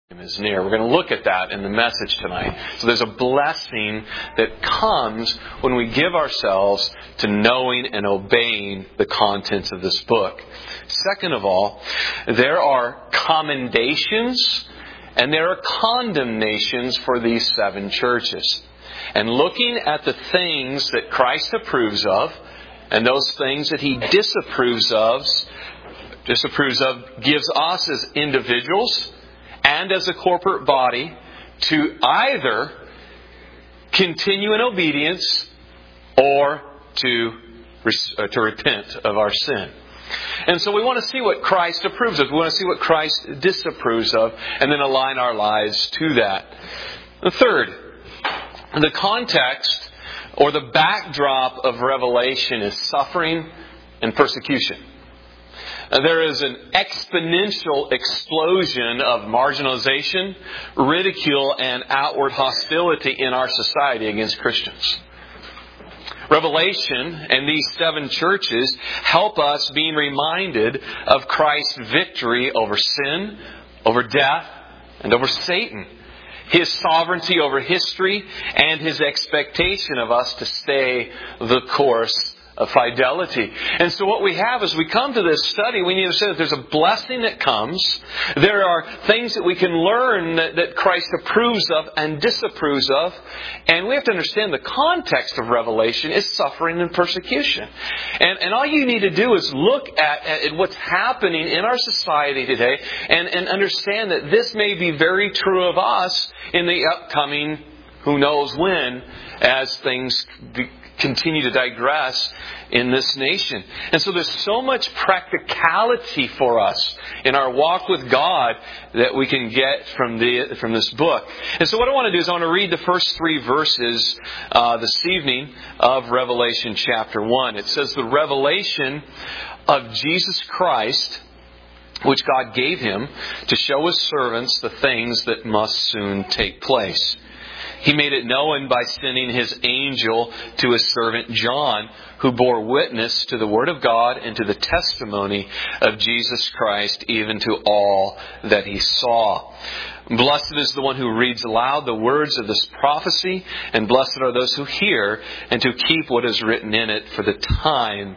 is near. We're going to look at that in the message tonight. So there's a blessing that comes when we give ourselves to knowing and obeying the contents of this book. Second of all, there are commendations and there are condemnations for these 7 churches. And looking at the things that Christ approves of and those things that He disapproves of, gives us as individuals and as a corporate body to either continue in obedience or to repent of our sin. And so we want to see what Christ approves of. We want to see what Christ disapproves of and then align our lives to that. The third, the context or the backdrop of Revelation is suffering and persecution. There is an exponential explosion of marginalization, ridicule, and outward hostility in our society against Christians. Revelation and these 7 churches help us being reminded of Christ's victory over sin, over death, and over Satan. His sovereignty over history and His expectation of us to stay the course of fidelity. And so what we have as we come to this study, we need to say that there's a blessing that comes. There are things that we can learn that Christ approves of and disapproves of. And we have to understand the context of Revelation is suffering and persecution. And all you need to do is look at what's happening in our society today and understand that this may be very true of us in the upcoming, who knows when, as things continue to digress in this nation. And so there's so much practicality for us in our walk with God that we can get from this book. And so what I want to do is I want to read the first 3 verses this evening of Revelation chapter 1. It says, "The revelation of Jesus Christ, which God gave Him to show His servants the things that must soon take place. He made it known by sending His angel to His servant John, who bore witness to the Word of God and to the testimony of Jesus Christ, even to all that he saw. Blessed is the one who reads aloud the words of this prophecy, and blessed are those who hear and to keep what is written in it, for the time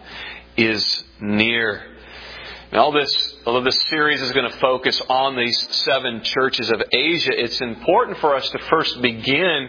is near." Although this series is going to focus on these 7 churches of Asia, it's important for us to first begin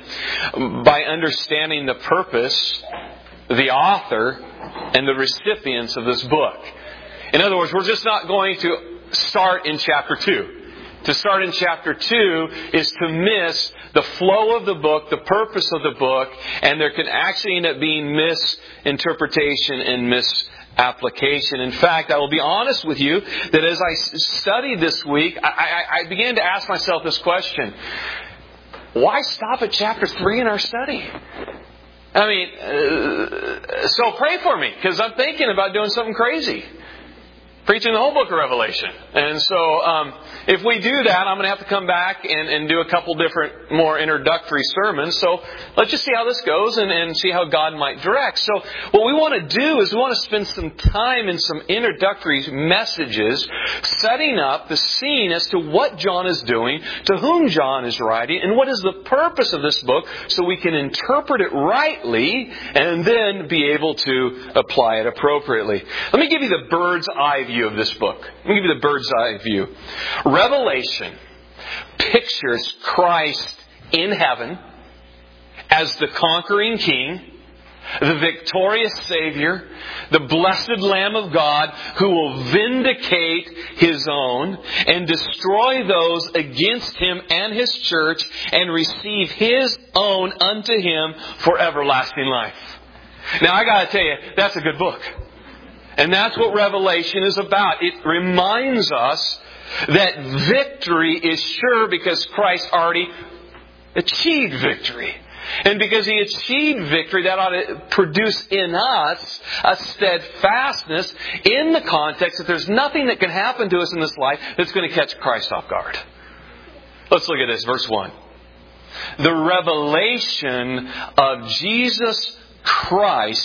by understanding the purpose, the author, and the recipients of this book. In other words, we're just not going to start in chapter 2. To start in chapter 2 is to miss the flow of the book, the purpose of the book, and there can actually end up being misinterpretation and misapplication. In fact, I will be honest with you that as I studied this week, I began to ask myself this question: why stop at chapter 3 in our study? I mean, so pray for me, because I'm thinking about doing something crazy. Preaching the whole book of Revelation. And so if we do that, I'm going to have to come back and do a couple different more introductory sermons. So let's just see how this goes and see how God might direct. So what we want to do is we want to spend some time in some introductory messages setting up the scene as to what John is doing, to whom John is writing, and what is the purpose of this book, so we can interpret it rightly and then be able to apply it appropriately. Let me give you the bird's eye view of this book. Let me give you the bird's eye view. Revelation pictures Christ in heaven as the conquering King, the victorious Savior, the blessed Lamb of God who will vindicate His own and destroy those against Him and His church and receive His own unto Him for everlasting life. Now I got to tell you, that's a good book. And that's what Revelation is about. It reminds us that victory is sure because Christ already achieved victory. And because He achieved victory, that ought to produce in us a steadfastness in the context that there's nothing that can happen to us in this life that's going to catch Christ off guard. Let's look at this, verse 1. The revelation of Jesus Christ,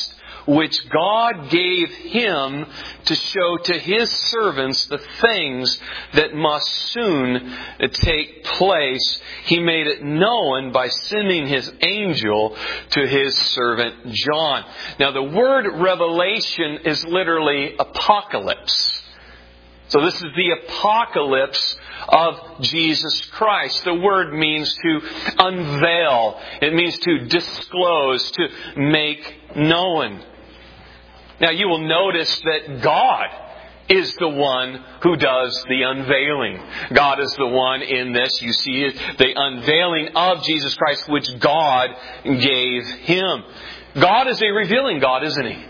which God gave Him to show to His servants the things that must soon take place. He made it known by sending His angel to His servant John. Now the word revelation is literally apocalypse. So this is the apocalypse of Jesus Christ. The word means to unveil. It means to disclose, to make known. Now you will notice that God is the one who does the unveiling. God is the one in this. You see it, the unveiling of Jesus Christ, which God gave Him. God is a revealing God, isn't He?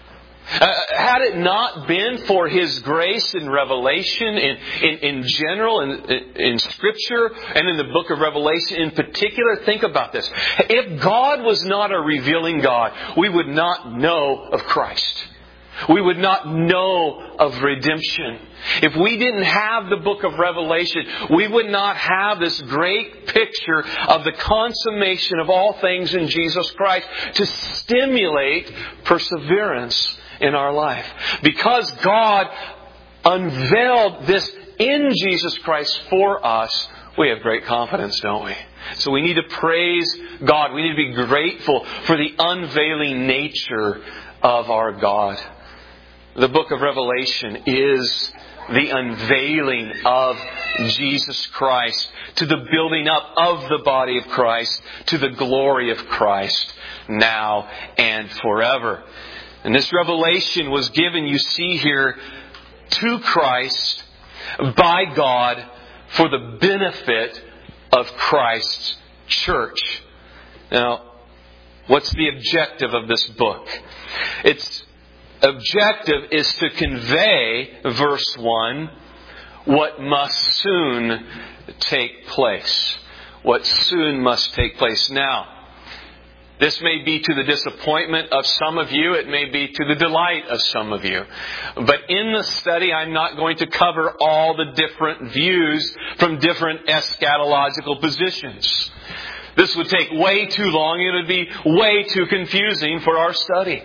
Had it not been for His grace and revelation in general, in Scripture, and in the book of Revelation in particular, think about this. If God was not a revealing God, we would not know of Christ. We would not know of redemption. If we didn't have the book of Revelation, we would not have this great picture of the consummation of all things in Jesus Christ to stimulate perseverance in our life. Because God unveiled this in Jesus Christ for us, we have great confidence, don't we? So we need to praise God. We need to be grateful for the unveiling nature of our God. The book of Revelation is the unveiling of Jesus Christ to the building up of the body of Christ to the glory of Christ now and forever. And this revelation was given, you see here, to Christ by God for the benefit of Christ's church. Now, what's the objective of this book? Its objective is to convey, verse 1, what must soon take place. What soon must take place. Now, this may be to the disappointment of some of you. It may be to the delight of some of you. But in the study, I'm not going to cover all the different views from different eschatological positions. This would take way too long. It would be way too confusing for our study.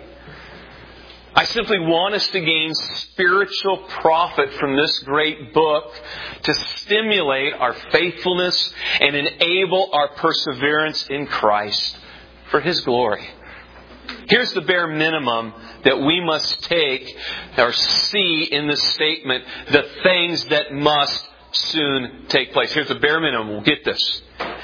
I simply want us to gain spiritual profit from this great book to stimulate our faithfulness and enable our perseverance in Christ for His glory. Here's the bare minimum that we must take or see in this statement, the things that must soon take place. Here's the bare minimum. We'll get this.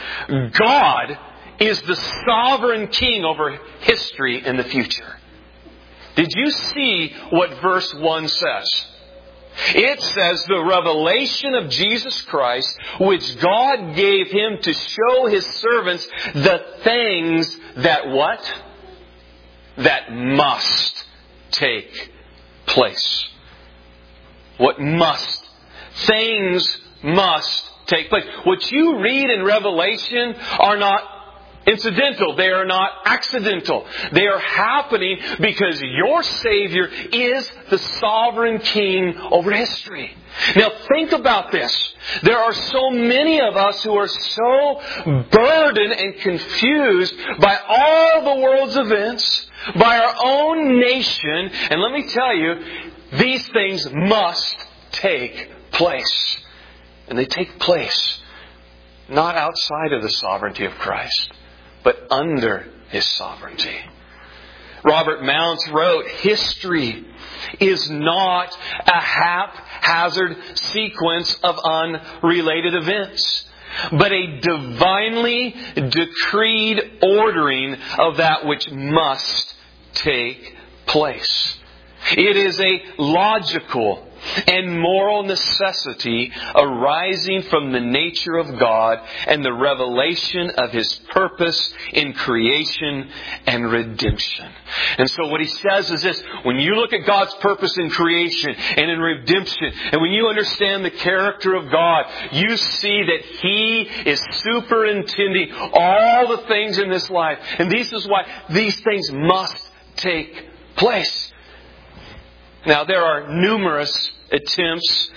God is the sovereign king over history and the future. Did you see what verse 1 says? It says the revelation of Jesus Christ, which God gave Him to show His servants the things that what? That must take place. What must? Things must take place. What you read in Revelation are not incidental. They are not accidental. They are happening because your Savior is the sovereign King over history. Now think about this. There are so many of us who are so burdened and confused by all the world's events, by our own nation. And let me tell you, these things must take place. And they take place not outside of the sovereignty of Christ, but under His sovereignty. Robert Mounce wrote, history is not a haphazard sequence of unrelated events, but a divinely decreed ordering of that which must take place. It is a logical and moral necessity arising from the nature of God and the revelation of His purpose in creation and redemption. And so what he says is this: when you look at God's purpose in creation and in redemption, and when you understand the character of God, you see that He is superintending all the things in this life. And this is why these things must take place. Now, there are numerous attempts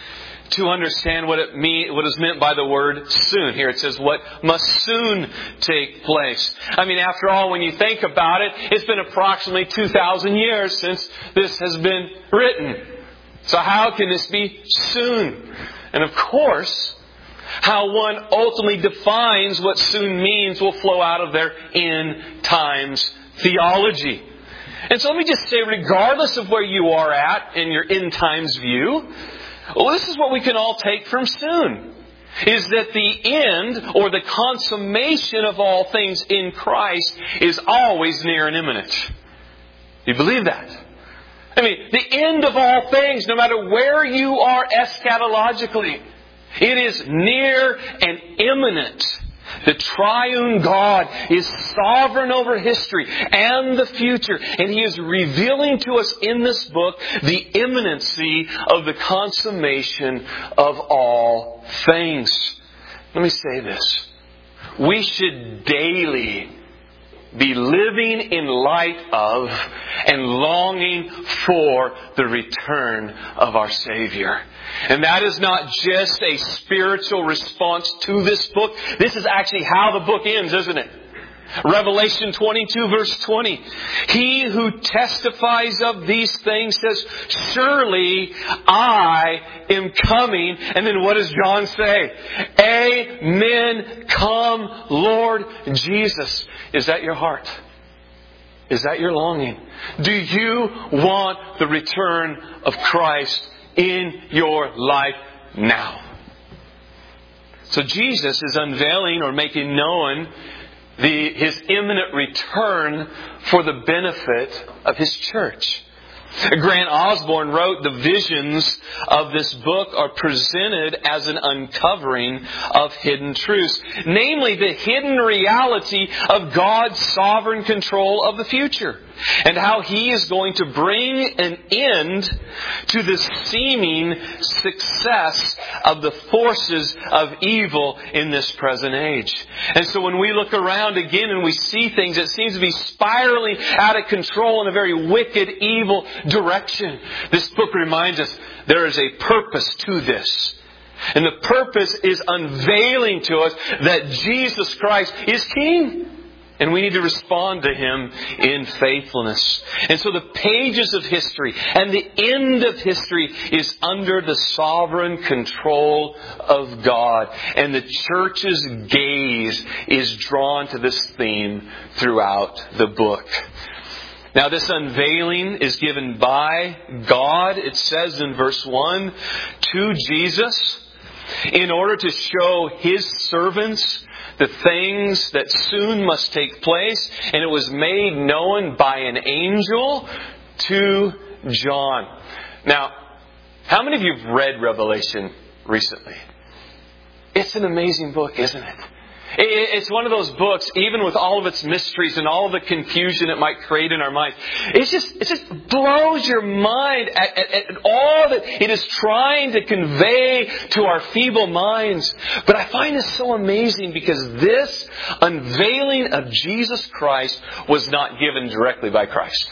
to understand what is meant by the word soon. Here it says, what must soon take place. I mean, after all, when you think about it, it's been approximately 2,000 years since this has been written. So how can this be soon? And of course, how one ultimately defines what soon means will flow out of their end times theology. And so let me just say, regardless of where you are at in your end times view, well, this is what we can all take from soon. Is that the end or the consummation of all things in Christ is always near and imminent. Do you believe that? I mean, the end of all things, no matter where you are eschatologically, it is near and imminent. The triune God is sovereign over history and the future. And He is revealing to us in this book the imminency of the consummation of all things. Let me say this. We should daily be living in light of and longing for the return of our Savior. And that is not just a spiritual response to this book. This is actually how the book ends, isn't it? Revelation 22 verse 20. He who testifies of these things says, surely I am coming. And then what does John say? Amen. Come, Lord Jesus. Is that your heart? Is that your longing? Do you want the return of Christ in your life now? So Jesus is unveiling or making known His imminent return for the benefit of His church. Grant Osborne wrote, the visions of this book are presented as an uncovering of hidden truths. Namely, the hidden reality of God's sovereign control of the future. And how He is going to bring an end to the seeming success of the forces of evil in this present age. And so when we look around again and we see things that seems to be spiraling out of control in a very wicked, evil direction, this book reminds us there is a purpose to this. And the purpose is unveiling to us that Jesus Christ is King. And we need to respond to Him in faithfulness. And so the pages of history and the end of history is under the sovereign control of God. And the church's gaze is drawn to this theme throughout the book. Now this unveiling is given by God, it says in verse 1, to Jesus in order to show His servants the things that soon must take place. And it was made known by an angel to John. Now, how many of you have read Revelation recently? It's an amazing book, isn't it? It's one of those books, even with all of its mysteries and all of the confusion it might create in our minds. It just blows your mind at all that it is trying to convey to our feeble minds. But I find this so amazing because this unveiling of Jesus Christ was not given directly by Christ.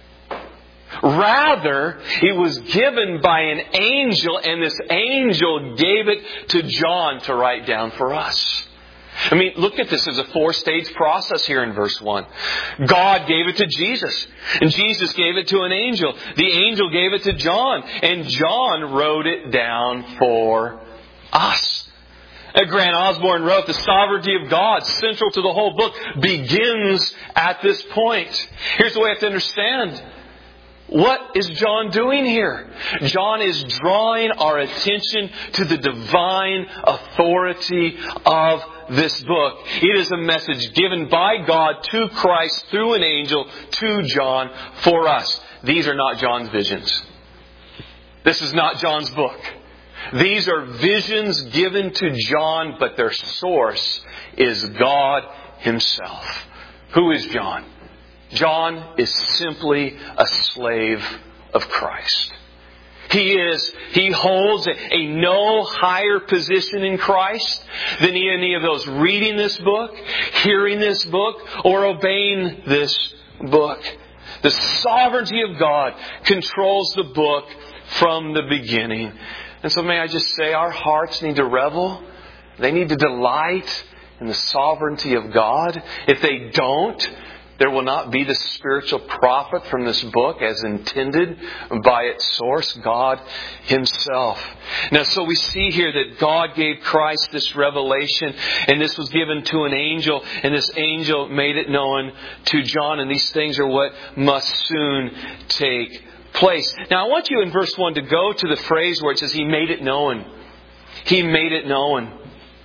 Rather, it was given by an angel, and this angel gave it to John to write down for us. I mean, look at this as a 4-stage process here in verse 1. God gave it to Jesus, and Jesus gave it to an angel. The angel gave it to John, and John wrote it down for us. Grant Osborne wrote, the sovereignty of God, central to the whole book, begins at this point. Here's the way I have to understand. What is John doing here? John is drawing our attention to the divine authority of this book. It is a message given by God to Christ through an angel to John for us. These are not John's visions. This is not John's book. These are visions given to John, but their source is God Himself. Who is John? John is simply a slave of Christ. He holds a no higher position in Christ than any of those reading this book, hearing this book, or obeying this book. The sovereignty of God controls the book from the beginning. And so may I just say, our hearts need to revel. They need to delight in the sovereignty of God. If they don't, there will not be the spiritual profit from this book as intended by its source, God Himself. Now, so we see here that God gave Christ this revelation, and this was given to an angel, and this angel made it known to John, and these things are what must soon take place. Now, I want you in verse 1 to go to the phrase where it says, He made it known. He made it known.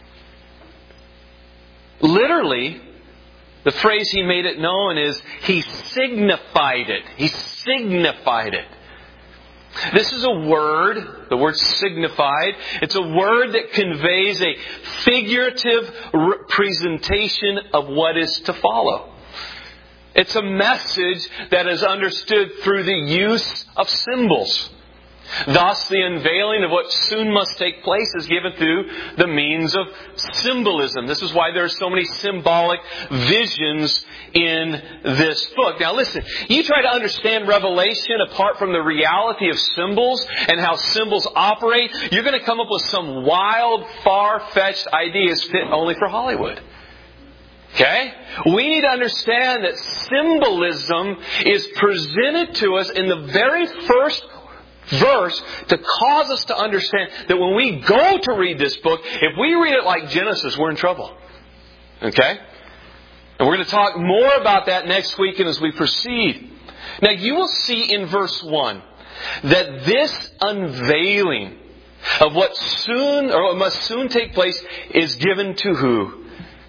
Literally, the phrase He made it known is He signified it. He signified it. This is a word, the word signified. It's a word that conveys a figurative presentation of what is to follow. It's a message that is understood through the use of symbols. Thus, the unveiling of what soon must take place is given through the means of symbolism. This is why there are so many symbolic visions in this book. Now listen, you try to understand Revelation apart from the reality of symbols and how symbols operate, you're going to come up with some wild, far-fetched ideas fit only for Hollywood. Okay? We need to understand that symbolism is presented to us in the very first verse to cause us to understand that when we go to read this book, if we read it like Genesis, we're in trouble. Okay? And we're going to talk more about that next week and as we proceed. Now you will see in verse 1 that this unveiling of what soon or what must soon take place is given to who?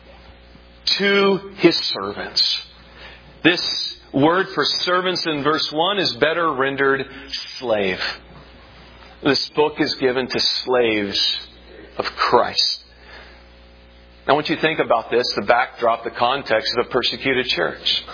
To His servants. This word for servants in verse 1 is better rendered slave. This book is given to slaves of Christ. Now, I want you to think about this, the backdrop, the context of the persecuted church.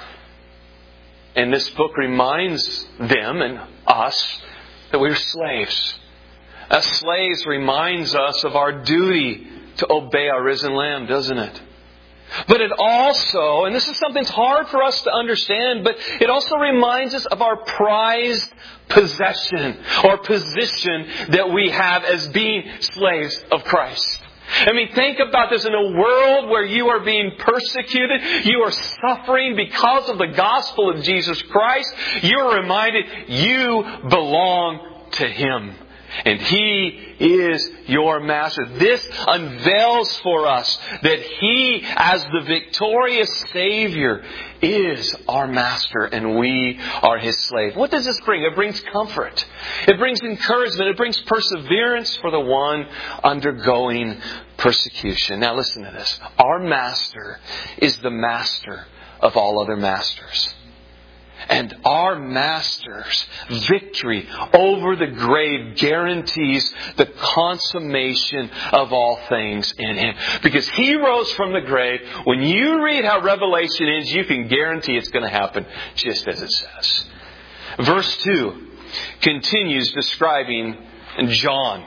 And this book reminds them and us that we're slaves. As slaves reminds us of our duty to obey our risen Lamb, doesn't it? But it also, and this is something that's hard for us to understand, but it also reminds us of our prized possession or position that we have as being slaves of Christ. I mean, think about this. In a world where you are being persecuted, you are suffering because of the gospel of Jesus Christ, you are reminded you belong to Him. And He is your Master. This unveils for us that He, as the victorious Savior, is our Master and we are His slave. What does this bring? It brings comfort. It brings encouragement. It brings perseverance for the one undergoing persecution. Now listen to this. Our Master is the Master of all other masters. And our Master's victory over the grave guarantees the consummation of all things in Him. Because He rose from the grave. When you read how Revelation ends, you can guarantee it's going to happen just as it says. Verse 2 continues describing John.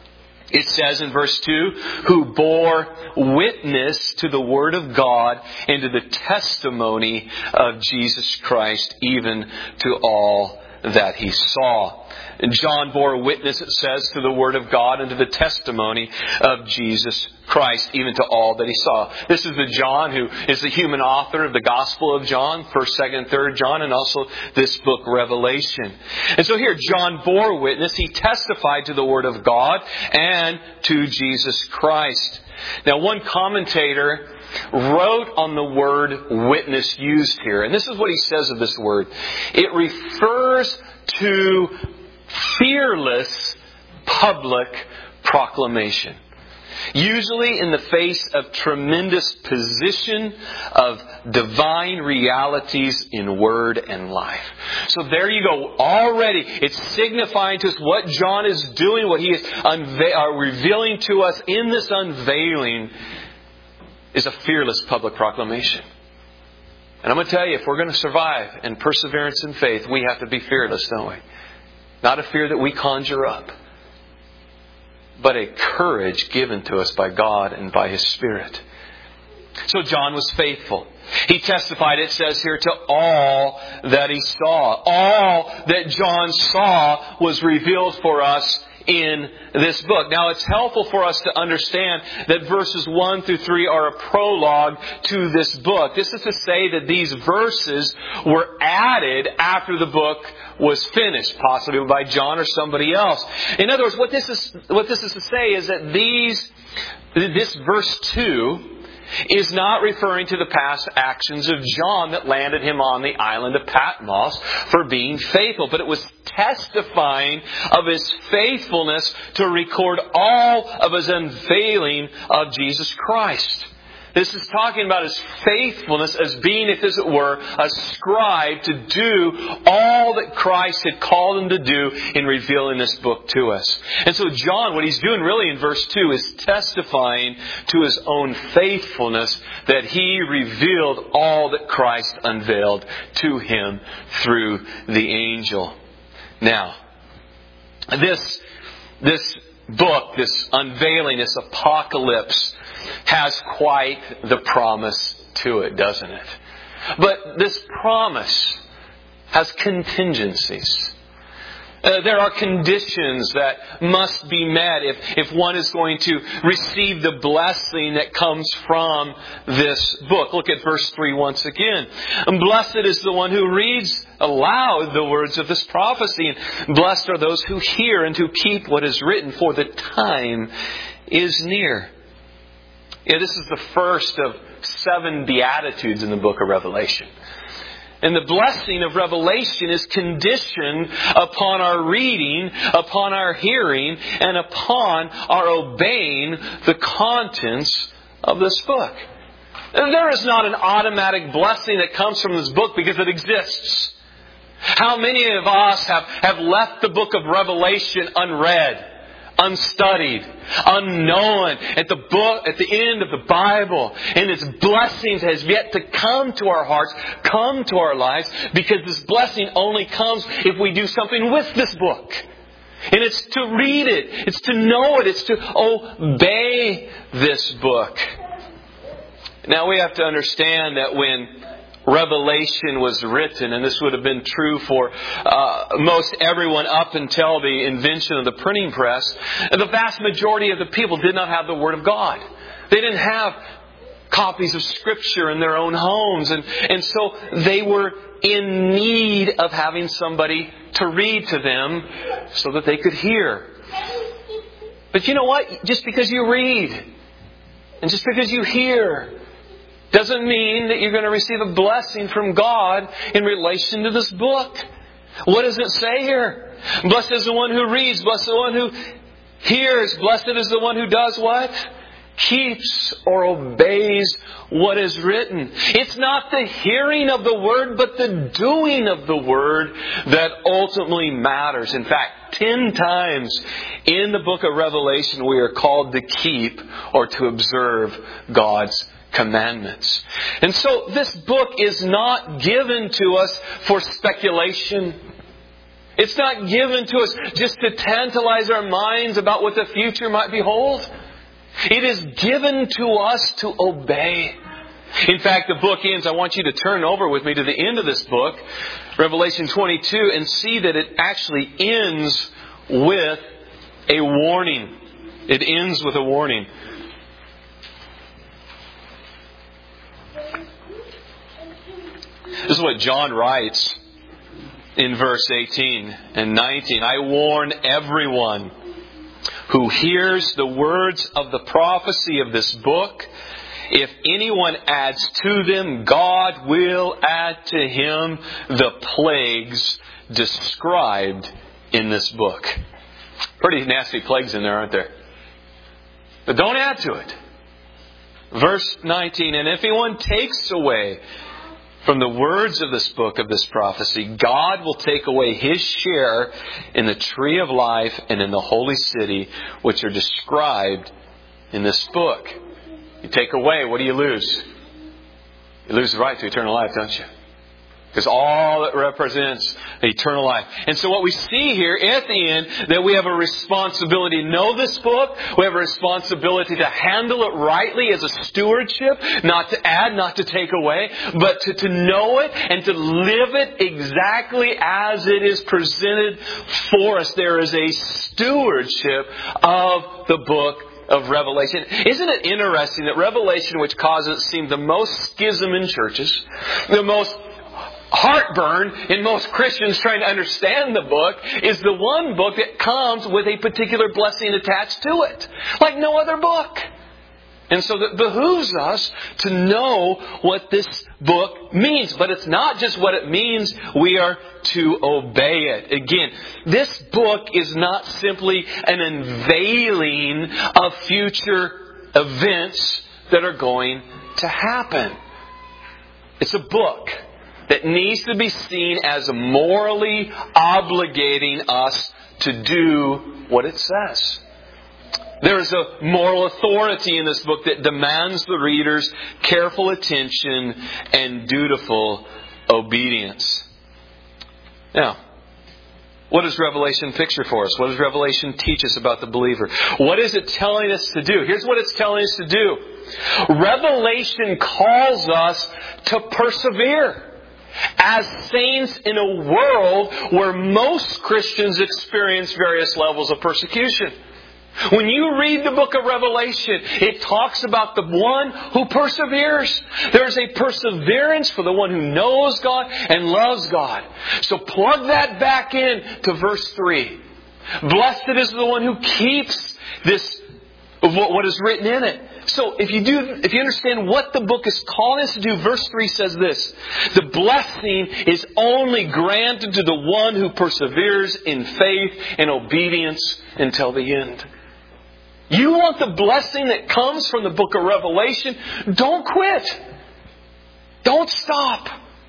It says in verse 2, who bore witness to the Word of God and to the testimony of Jesus Christ, even to all that he saw. And John bore witness, it says, to the Word of God and to the testimony of Jesus Christ, even to all that he saw. This is the John who is the human author of the Gospel of John, 1st, 2nd, 3rd John, and also this book, Revelation. And so here, John bore witness. He testified to the Word of God and to Jesus Christ. Now, one commentator wrote on the word witness used here. And this is what he says of this word. It refers to fearless public proclamation. Usually in the face of tremendous position of divine realities in word and life. So there you go. Already it's signifying to us what John is doing, what he is revealing to us in this unveiling is a fearless public proclamation. And I'm going to tell you, if we're going to survive in perseverance in faith, we have to be fearless, don't we? Not a fear that we conjure up, but a courage given to us by God and by His Spirit. So John was faithful. He testified, it says here, to all that he saw. All that John saw was revealed for us in this book. Now, it's helpful for us to understand that verses 1 through 3 are a prologue to this book. This is to say that these verses were added after the book was finished, possibly by John or somebody else. In other words, what this is to say is that this verse 2 is not referring to the past actions of John that landed him on the island of Patmos for being faithful, but it was testifying of his faithfulness to record all of his unveiling of Jesus Christ. This is talking about his faithfulness as being, as it were, a scribe to do all that Christ had called him to do in revealing this book to us. And so John, what he's doing really in verse 2 is testifying to his own faithfulness that he revealed all that Christ unveiled to him through the angel. Now, this book, this unveiling, this apocalypse, has quite the promise to it, doesn't it? But this promise has contingencies. There are conditions that must be met if one is going to receive the blessing that comes from this book. Look at verse 3 once again. And blessed is the one who reads aloud the words of this prophecy. And blessed are those who hear and who keep what is written, for the time is near. This is the first of 7 Beatitudes in the book of Revelation. And the blessing of Revelation is conditioned upon our reading, upon our hearing, and upon our obeying the contents of this book. And there is not an automatic blessing that comes from this book because it exists. How many of us have left the book of Revelation unread, unstudied, unknown at the end of the Bible, and its blessings has yet to come to our hearts, come to our lives, because this blessing only comes if we do something with this book. And it's to read it, it's to know it, it's to obey this book. Now we have to understand that when Revelation was written, and this would have been true for most everyone up until the invention of the printing press, the vast majority of the people did not have the Word of God. They didn't have copies of Scripture in their own homes, and so they were in need of having somebody to read to them so that they could hear. But you know what? Just because you read and just because you hear doesn't mean that you're going to receive a blessing from God in relation to this book. What does it say here? Blessed is the one who reads. Blessed is the one who hears. Blessed is the one who does what? Keeps or obeys what is written. It's not the hearing of the Word, but the doing of the Word that ultimately matters. In fact, 10 times in the book of Revelation we are called to keep or to observe God's commandments. And so this book is not given to us for speculation. It's not given to us just to tantalize our minds about what the future might behold. It is given to us to obey. In fact, the book ends, I want you to turn over with me to the end of this book, Revelation 22, and see that it actually ends with a warning. It ends with a warning. This is what John writes in verse 18 and 19. I warn everyone who hears the words of the prophecy of this book. If anyone adds to them, God will add to him the plagues described in this book. Pretty nasty plagues in there, aren't there? But don't add to it. Verse 19, and if anyone takes away from the words of this book, of this prophecy, God will take away his share in the tree of life and in the holy city, which are described in this book. You take away, what do you lose? You lose the right to eternal life, don't you? Because all it represents eternal life. And so what we see here at the end, that we have a responsibility to know this book. We have a responsibility to handle it rightly as a stewardship. Not to add, not to take away. But to know it and to live it exactly as it is presented for us. There is a stewardship of the book of Revelation. Isn't it interesting that Revelation, which causes, it seems, the most schism in churches, the most heartburn in most Christians trying to understand the book, is the one book that comes with a particular blessing attached to it, like no other book. And so it behooves us to know what this book means. But it's not just what it means, we are to obey it. Again, this book is not simply an unveiling of future events that are going to happen. It's a book that needs to be seen as morally obligating us to do what it says. There is a moral authority in this book that demands the reader's careful attention and dutiful obedience. Now, what does Revelation picture for us? What does Revelation teach us about the believer? What is it telling us to do? Here's what it's telling us to do. Revelation calls us to persevere as saints in a world where most Christians experience various levels of persecution. When you read the book of Revelation, it talks about the one who perseveres. There's a perseverance for the one who knows God and loves God. So plug that back in to verse 3. Blessed is the one who keeps this, what is written in it. So if you understand what the book is calling us to do, verse 3 says this: the blessing is only granted to the one who perseveres in faith and obedience until the end. You want the blessing that comes from the book of Revelation? Don't quit. Don't stop.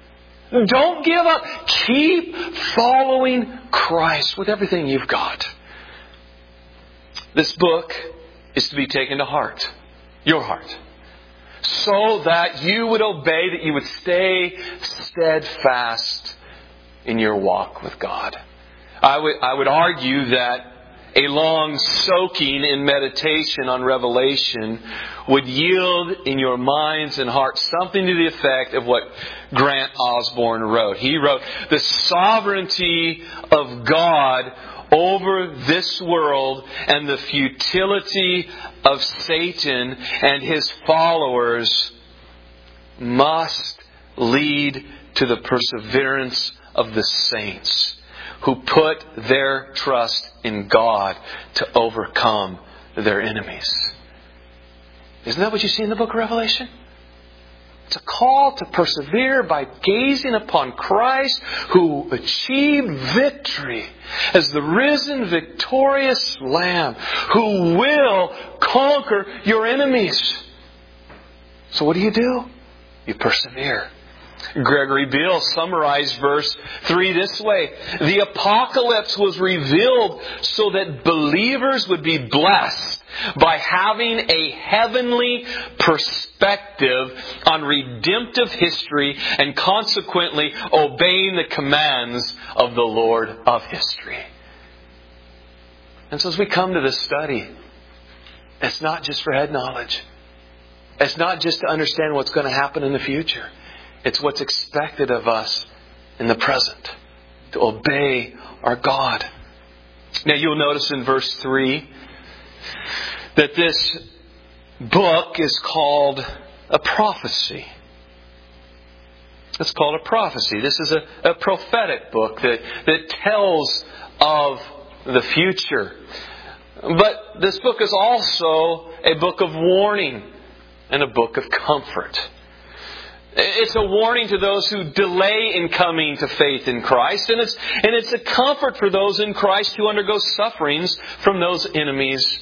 Don't give up. Keep following Christ with everything you've got. This book is to be taken to heart. Your heart. So that you would obey, that you would stay steadfast in your walk with God. I would argue that a long soaking in meditation on Revelation would yield in your minds and hearts something to the effect of what Grant Osborne wrote. He wrote, the sovereignty of God over this world and the futility of Satan and his followers must lead to the perseverance of the saints who put their trust in God to overcome their enemies. Isn't that what you see in the book of Revelation? It's a call to persevere by gazing upon Christ who achieved victory as the risen, victorious Lamb who will conquer your enemies. So what do? You persevere. Gregory Beale summarized verse 3 this way: the apocalypse was revealed so that believers would be blessed by having a heavenly perspective on redemptive history and consequently obeying the commands of the Lord of history. And so as we come to this study, it's not just for head knowledge. It's not just to understand what's going to happen in the future. It's what's expected of us in the present, to obey our God. Now you'll notice in verse 3 that this book is called a prophecy. It's called a prophecy. This is a prophetic book that tells of the future. But this book is also a book of warning and a book of comfort. It's a warning to those who delay in coming to faith in Christ. And it's a comfort for those in Christ who undergo sufferings from those enemies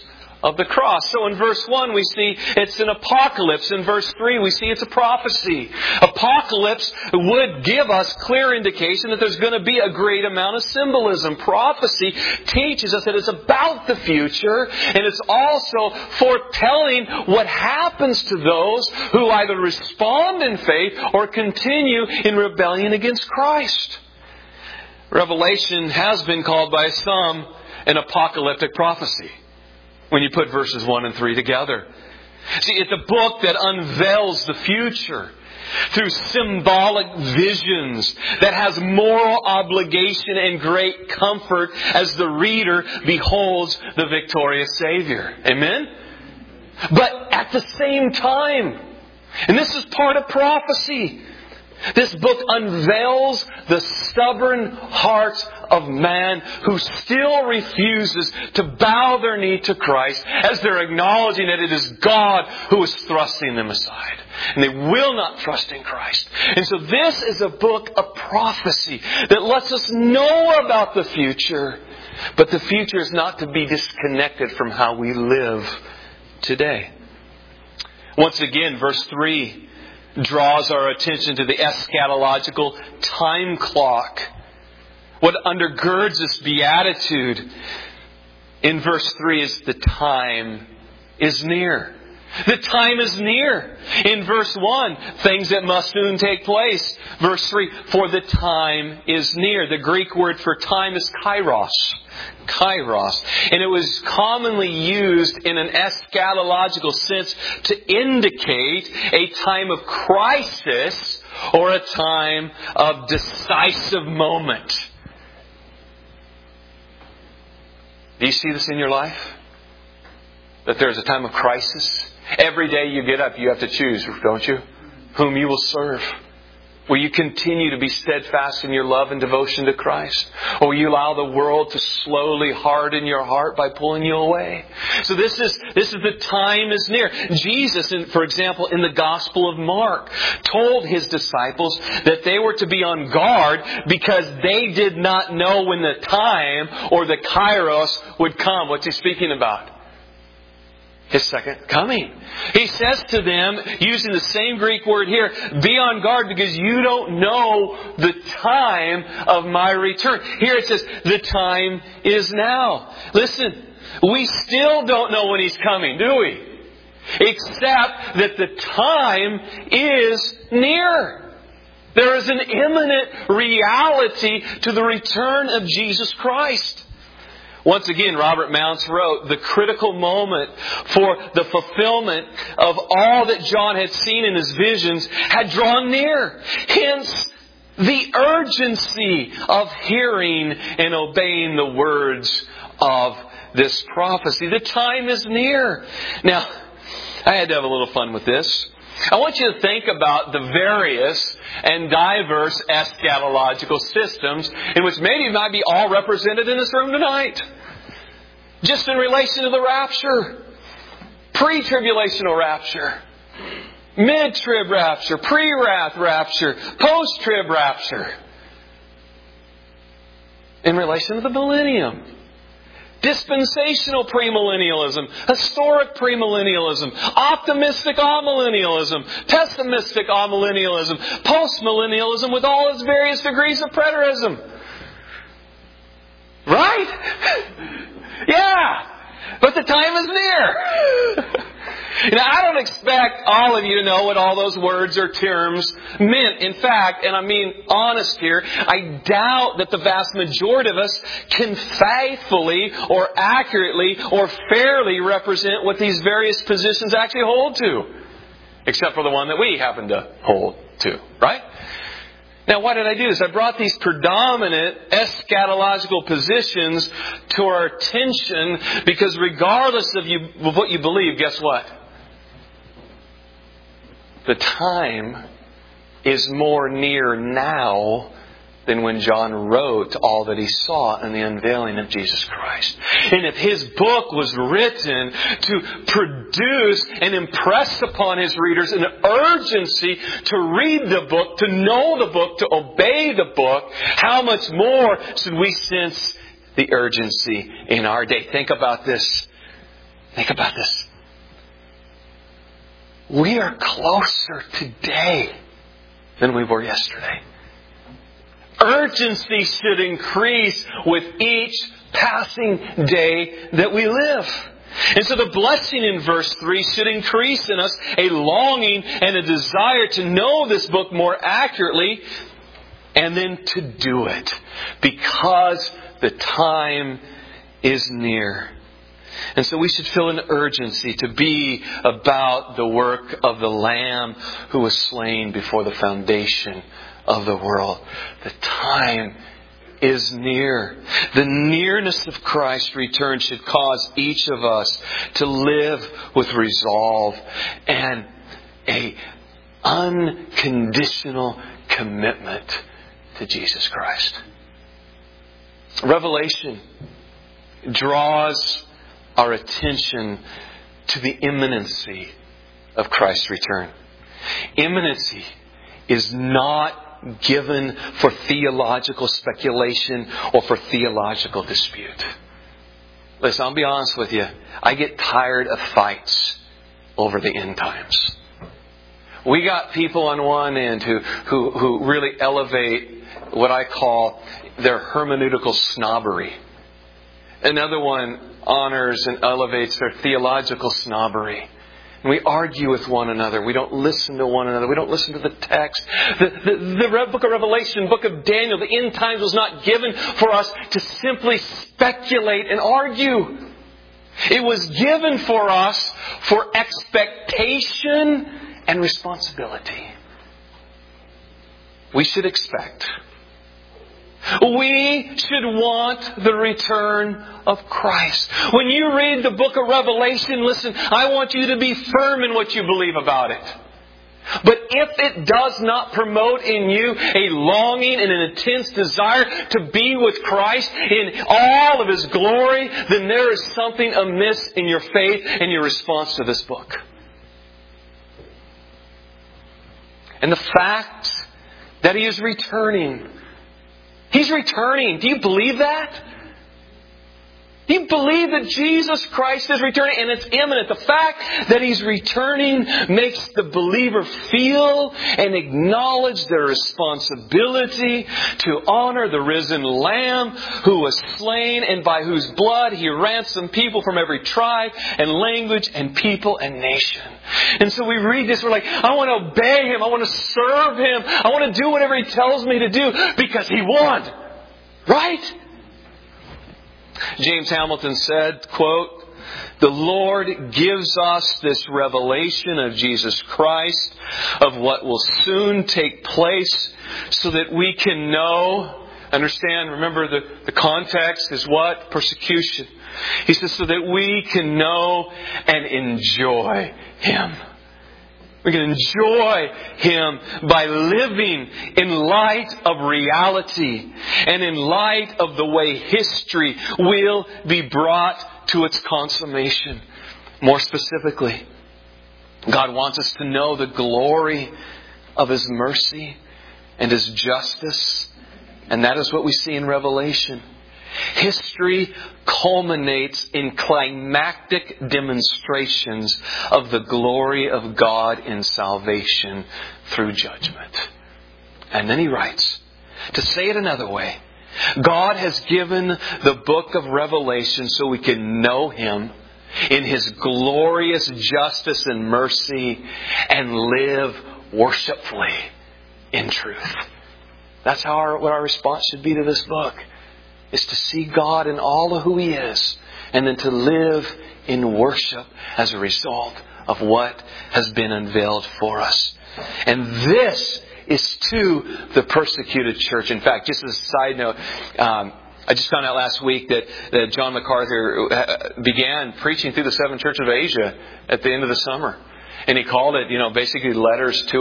of the cross. So in verse 1 we see it's an apocalypse. In verse 3 we see it's a prophecy. Apocalypse would give us clear indication that there's going to be a great amount of symbolism. Prophecy teaches us that it's about the future, and it's also foretelling what happens to those who either respond in faith or continue in rebellion against Christ. Revelation has been called by some an apocalyptic prophecy when you put verses 1 and 3 together. See, it's a book that unveils the future through symbolic visions that has moral obligation and great comfort as the reader beholds the victorious Savior. Amen? But at the same time, and this is part of prophecy, this book unveils the stubborn hearts of man who still refuses to bow their knee to Christ as they're acknowledging that it is God who is thrusting them aside. And they will not trust in Christ. And so this is a book of prophecy that lets us know about the future. But the future is not to be disconnected from how we live today. Once again, verse 3 draws our attention to the eschatological time clock. What undergirds this beatitude in verse 3 is the time is near. The time is near. In verse 1, things that must soon take place. Verse 3, for the time is near. The Greek word for time is kairos. Kairos. And it was commonly used in an eschatological sense to indicate a time of crisis or a time of decisive moment. Do you see this in your life? That there's a time of crisis? Every day you get up, you have to choose, don't you? Whom you will serve. Will you continue to be steadfast in your love and devotion to Christ? Or will you allow the world to slowly harden your heart by pulling you away? So this is the time is near. Jesus, for example, in the Gospel of Mark, told His disciples that they were to be on guard because they did not know when the time or the kairos would come. What's He speaking about? His second coming. He says to them, using the same Greek word here, be on guard because you don't know the time of my return. Here it says, the time is now. Listen, we still don't know when He's coming, do we? Except that the time is near. There is an imminent reality to the return of Jesus Christ. Once again, Robert Mounce wrote, the critical moment for the fulfillment of all that John had seen in his visions had drawn near. Hence, the urgency of hearing and obeying the words of this prophecy. The time is near. Now, I had to have a little fun with this. I want you to think about the various and diverse eschatological systems in which maybe might be all represented in this room tonight. Just in relation to the rapture. Pre-tribulational rapture. Mid-trib rapture. Pre-wrath rapture. Post-trib rapture. In relation to the millennium. Dispensational premillennialism, historic premillennialism, optimistic amillennialism, pessimistic amillennialism, postmillennialism with all its various degrees of preterism. Right? Yeah! But the time is near. Now, I don't expect all of you to know what all those words or terms meant. In fact, and I mean honest here, I doubt that the vast majority of us can faithfully or accurately or fairly represent what these various positions actually hold to. Except for the one that we happen to hold to. Right? Now, why did I do this? I brought these predominant eschatological positions to our attention because regardless of what you believe, guess what? The time is more near now than when John wrote all that he saw in the unveiling of Jesus Christ. And if his book was written to produce and impress upon his readers an urgency to read the book, to know the book, to obey the book, how much more should we sense the urgency in our day? Think about this. Think about this. We are closer today than we were yesterday. Urgency should increase with each passing day that we live. And so the blessing in verse 3 should increase in us a longing and a desire to know this book more accurately and then to do it because the time is near. And so we should feel an urgency to be about the work of the Lamb who was slain before the foundation of the world. The time is near. The nearness of Christ's return should cause each of us to live with resolve and an unconditional commitment to Jesus Christ. Revelation draws our attention to the imminency of Christ's return. Imminency is not given for theological speculation or for theological dispute. Listen, I'll be honest with you. I get tired of fights over the end times. We got people on one end who really elevate what I call their hermeneutical snobbery. Another one honors and elevates their theological snobbery. And we argue with one another. We don't listen to one another. We don't listen to the text. The book of Revelation, book of Daniel, the end times was not given for us to simply speculate and argue. It was given for us for expectation and responsibility. We should expect. We should want the return of Christ. When you read the book of Revelation, listen, I want you to be firm in what you believe about it. But if it does not promote in you a longing and an intense desire to be with Christ in all of His glory, then there is something amiss in your faith and your response to this book. And the fact that He is returning. He's returning. Do you believe that? Do you believe that Jesus Christ is returning and it's imminent? The fact that He's returning makes the believer feel and acknowledge their responsibility to honor the risen Lamb who was slain and by whose blood He ransomed people from every tribe and language and people and nation. And so we read this, we're like, I want to obey Him. I want to serve Him. I want to do whatever He tells me to do because He won. Right? James Hamilton said, quote, "The Lord gives us this revelation of Jesus Christ, of what will soon take place, so that we can know," understand, remember the context is what? Persecution. He says, so that we can know and enjoy Him. We can enjoy Him by living in light of reality and in light of the way history will be brought to its consummation. More specifically, God wants us to know the glory of His mercy and His justice. And that is what we see in Revelation. History culminates in climactic demonstrations of the glory of God in salvation through judgment. And then he writes, to say it another way, God has given the book of Revelation so we can know Him in His glorious justice and mercy and live worshipfully in truth. That's what our response should be to this book. Is to see God in all of who He is. And then to live in worship as a result of what has been unveiled for us. And this is to the persecuted church. In fact, just as a side note, I just found out last week that John MacArthur began preaching through the 7 churches of Asia at the end of the summer. And he called it, basically letters to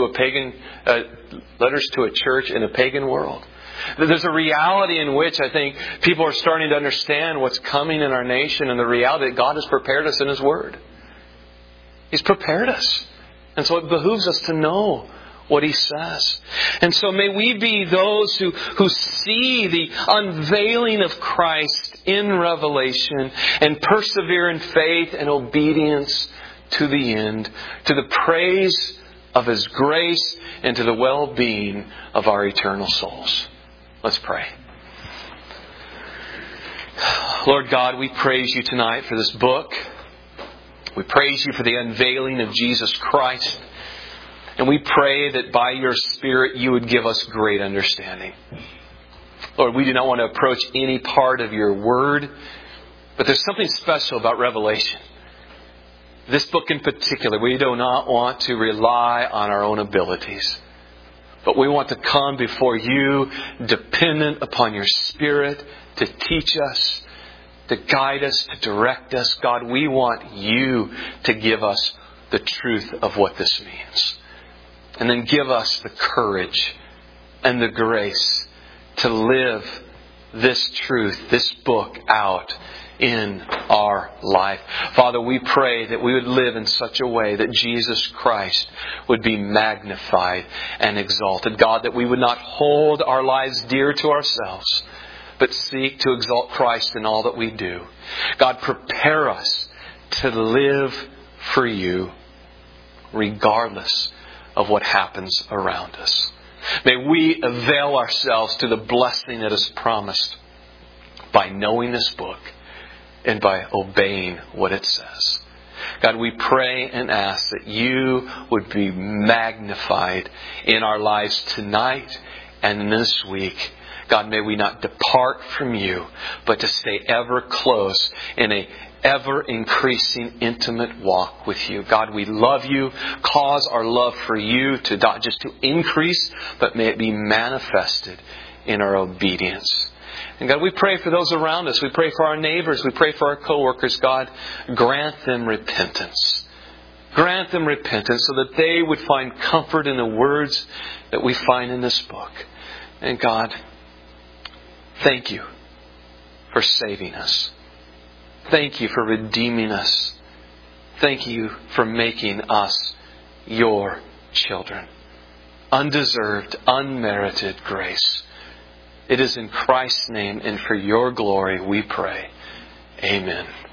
a church in a pagan world. There's a reality in which I think people are starting to understand what's coming in our nation and the reality that God has prepared us in His Word. He's prepared us. And so it behooves us to know what He says. And so may we be those who see the unveiling of Christ in revelation and persevere in faith and obedience to the end, to the praise of His grace and to the well-being of our eternal souls. Let's pray. Lord God, we praise You tonight for this book. We praise You for the unveiling of Jesus Christ. And we pray that by Your Spirit You would give us great understanding. Lord, we do not want to approach any part of Your Word, but there's something special about Revelation. This book in particular, we do not want to rely on our own abilities, but we want to come before You dependent upon Your Spirit to teach us, to guide us, to direct us. God, we want You to give us the truth of what this means. And then give us the courage and the grace to live this truth, this book out in our life. Father, we pray that we would live in such a way that Jesus Christ would be magnified and exalted. God, that we would not hold our lives dear to ourselves, but seek to exalt Christ in all that we do. God, prepare us to live for You regardless of what happens around us. May we avail ourselves to the blessing that is promised by knowing this book and by obeying what it says. God, we pray and ask that You would be magnified in our lives tonight and this week. God, may we not depart from You, but to stay ever close in a ever-increasing, intimate walk with You. God, we love You. Cause our love for You to not just to increase, but may it be manifested in our obedience. And God, we pray for those around us. We pray for our neighbors. We pray for our co-workers. God, grant them repentance. Grant them repentance so that they would find comfort in the words that we find in this book. And God, thank You for saving us. Thank You for redeeming us. Thank You for making us Your children. Undeserved, unmerited grace. It is in Christ's name and for Your glory we pray. Amen.